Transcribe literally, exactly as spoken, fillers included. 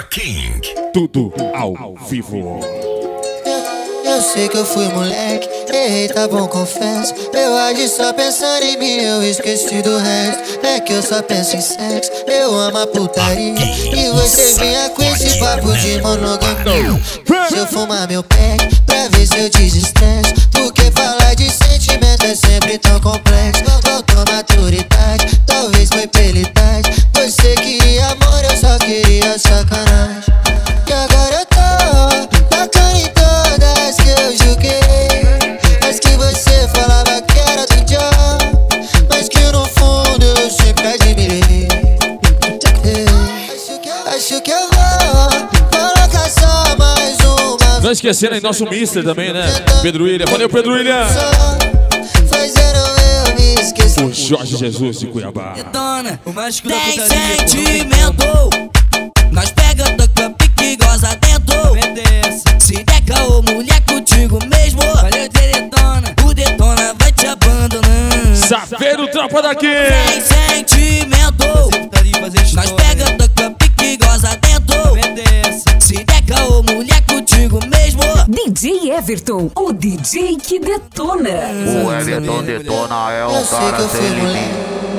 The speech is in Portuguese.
King. Tudo ao vivo. Eu sei que eu fui moleque, errei, tá bom, confesso. Eu agi só pensando em mim, eu esqueci do resto. É que eu só penso em sexo, eu amo a putaria. E você vinha com esse papo de monogamia. Se eu fumar meu pack, pra ver se eu desestresso. Porque falar de sentimento é sempre tão complexo. Faltou maturidade, talvez foi pela idade. Você queria amor, eu só queria sacanagem. E agora eu tô bacana em todas que eu julguei. As que você falava que era do John, mas que no fundo eu sempre admirei. é, Acho que eu vou colocar só mais uma. Não esquecendo aí nosso mister também, né? Pedro William. Valeu, Pedro William. Fazendo eu me esquecer. O Jorge Jesus de Cuiabá. O mágico da putaria. Tem sentimento. Nós pega, toca, pique, goza dentro. Se der caô, mulher contigo mesmo. Valeu, detona. O detona vai te abandonando. Saber o tropa daqui. Tem sentimento. Nós pega, toca, pique, goza dentro. Se der caô, mulher contigo mesmo. D J Everton, o D J que detona. O Everton detona, é Eu um sei que cara eu fui sem limite. moleque,